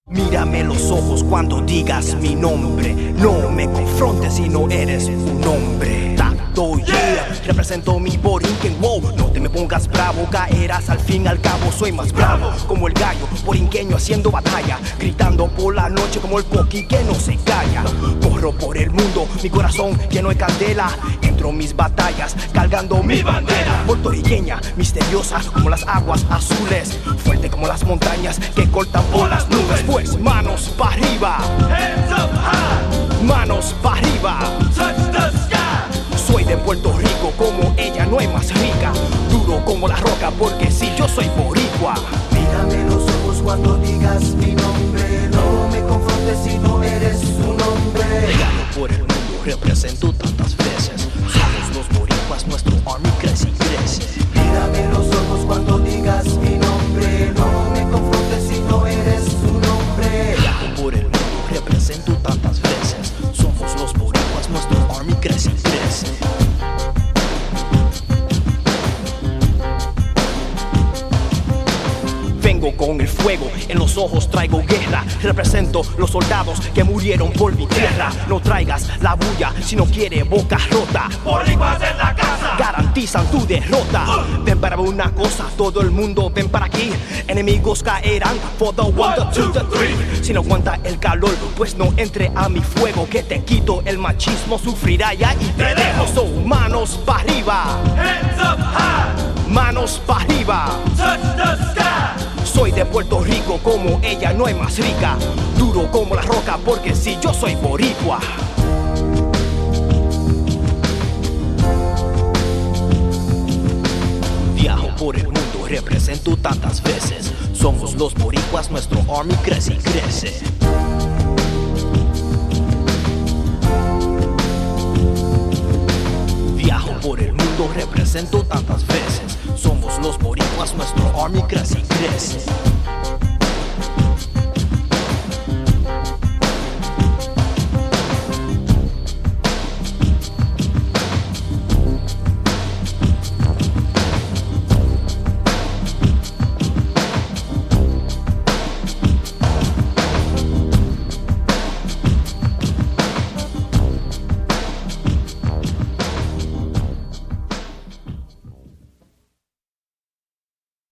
Mírame los ojos cuando digas mi nombre. No me confrontes si no eres un hombre. Tacto, yeah, represento mi borinquen, wow. No te me pongas bravo, caerás al fin al cabo. Soy más bravo como el gallo borinqueño haciendo batalla, gritando por la noche como el coqui que no se calla. Corro por el mundo, mi corazón lleno de candela. Entro en mis batallas cargando mi bandera. Puertorriqueña, misteriosa como las aguas azules, fuerte como las montañas que cortan por las nubes. Pues manos para arriba, Hands up high, manos para arriba. touch the sky. Soy de Puerto Rico, como ella no hay más rica. Duro como la roca, porque si yo soy boricua. Mírame los ojos cuando digas mi nombre. No me confrontes si no eres un hombre. Viajo por el mundo, represento tantas veces. Somos los boricuas, nuestro army crece y crece. Mírame los ojos cuando digas mi nombre. No me confrontes si no eres un hombre. Viajo por el mundo, represento tantas veces. Somos los boricuas, nuestro army crece y crece. Vengo con el fuego, en los ojos traigo guerra. Represento los soldados que murieron por mi tierra. No traigas la bulla si no quiere boca rota. Boricuas en la casa. Garantizan tu derrota. Ven para ver una cosa, todo el mundo ven para aquí. Enemigos caerán for the 1, the 2, the 3. Si no aguanta el calor, pues no entre a mi fuego, que te quito el machismo, sufrirá ya y te dejo. So, manos para arriba, Hands up high, manos para arriba. touch the sky. Soy de Puerto Rico, como ella no hay más rica. Duro como la roca, porque si yo soy boricua. Viajo por el mundo, represento tantas veces. Somos los boricuas, nuestro army crece y crece. Viajo por el mundo, represento tantas veces. Somos los boricuas, nuestro army crece y crece.